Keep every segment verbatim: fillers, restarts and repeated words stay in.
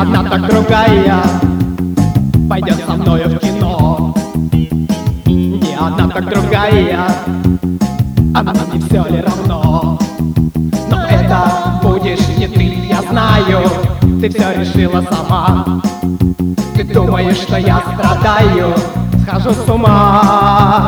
одна, так другая пойдет со мною в кино. Не одна, так другая, а нам не все ли равно? Но это будешь не ты, я знаю, ты все решила сама. Ты думаешь, что я страдаю, схожу с ума.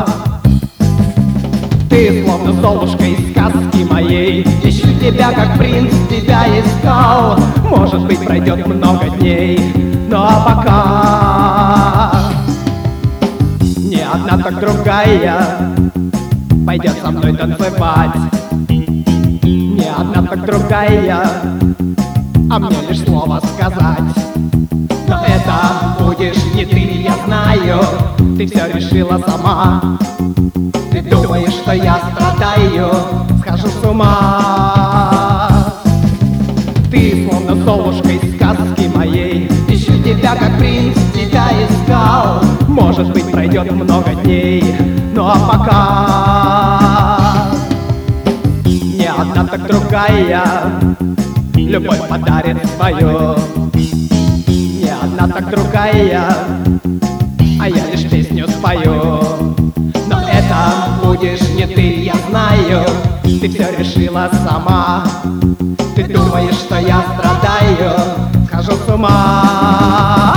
Ты словно Золушка из сказки моей, ищу тебя, как принц тебя искал. Может быть, пройдет много дней, ну а пока не одна, так другая пойдет со мной танцевать. Не одна, так другая, а мне лишь слово сказать. Но это будешь не ты, я знаю, ты все решила сама. Ты думаешь, что я страдаю, схожу с ума. Ты словно Золушка из сказки моей, ищу тебя, как принц тебя искал. Может быть, пройдет много дней, ну а пока не одна, так другая любовь подарит свою. Не одна, так другая, а я лишь песню спою. Но это будешь не ты, я знаю, ты все решила сама. Ты думаешь, что я страдаю, схожу с ума.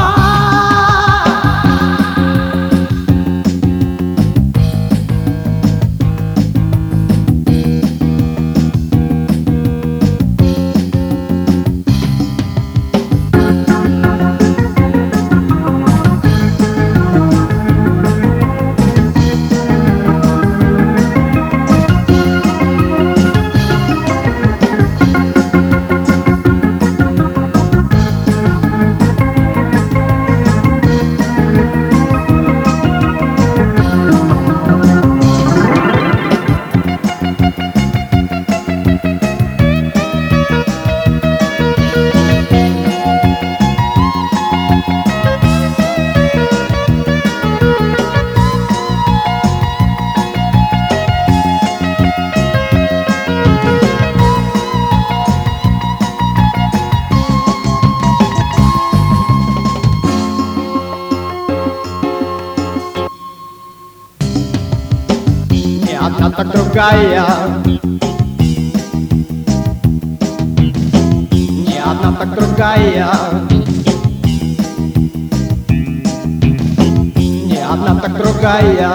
Не одна, так другая, не одна, так другая, не одна, так другая,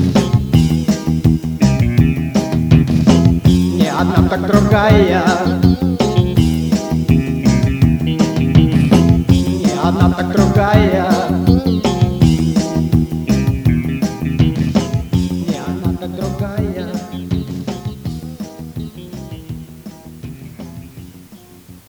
не одна, так другая.